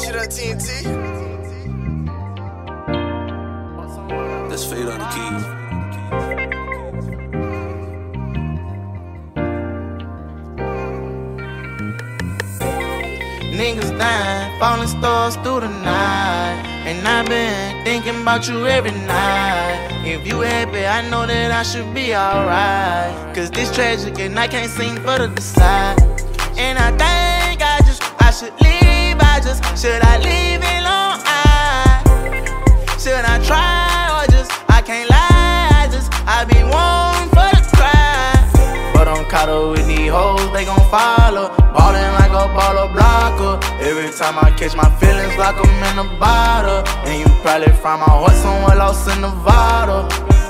shit on TNT. That's Fade on the keys. Niggas dying, falling stars through the night. And I've been thinking about you every night. If you happy, I know that I should be alright. Cause this tragic and I can't seem for to decide. And I think I should leave. Should I leave it long? Should I try or I can't lie. I be wanting for the cry. But I'm caught up with these hoes, they gon' follow. Ballin' like a baller blocker. Every time I catch my feelings, lock 'em in a bottle. And you probably find my heart somewhere lost in Nevada.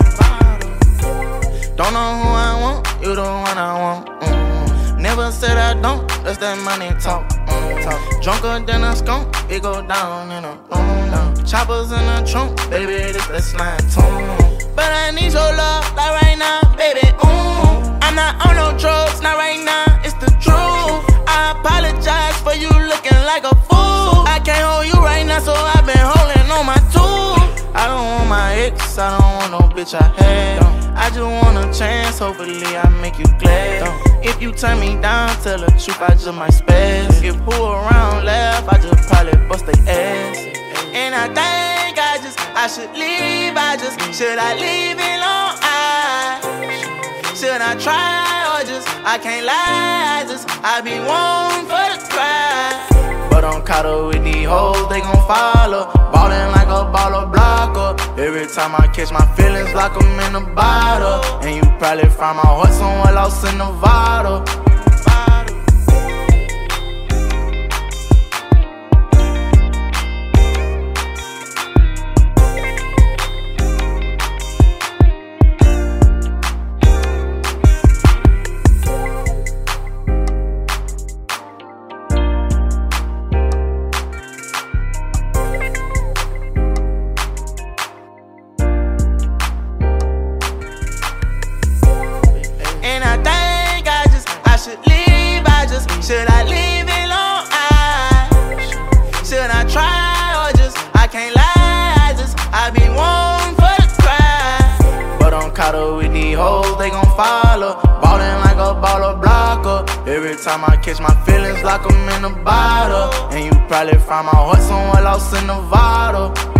Don't know who I want, you the one I want. Never said I don't, that's that money talk. Drunker than a skunk, it go down in a room. Choppers in the trunk, baby, this that slime tune. But I need your love, like right now, baby, I'm not on no drugs, not right now, it's the truth. I apologize for you looking like a fool. I can't hold you right now, so I've been holding on my tools. I don't want my ex, I don't want no bitch I had. I just want a chance, hopefully I make you glad. If you turn me down, tell the truth, I just might spaz. If who around laugh, I just probably bust they ass. And I think I should leave, should I leave it long? Should I try or I can't lie, I be wanting for the cry. But I'm caught up with these hoes, they gon' follow. Ballin' like a baller blocker. Every time I catch my feelings, lock 'em in a bottle. And you probably find my heart somewhere lost in Nevada. And I think I should leave, should I leave it long? Should I try or I can't lie, I be wanting for the cry. But I'm caught up with these hoes, they gon' follow. Ballin' like a baller blocker. Every time I catch my feelings, lock 'em in a bottle. And you probably find my heart somewhere lost in Nevada.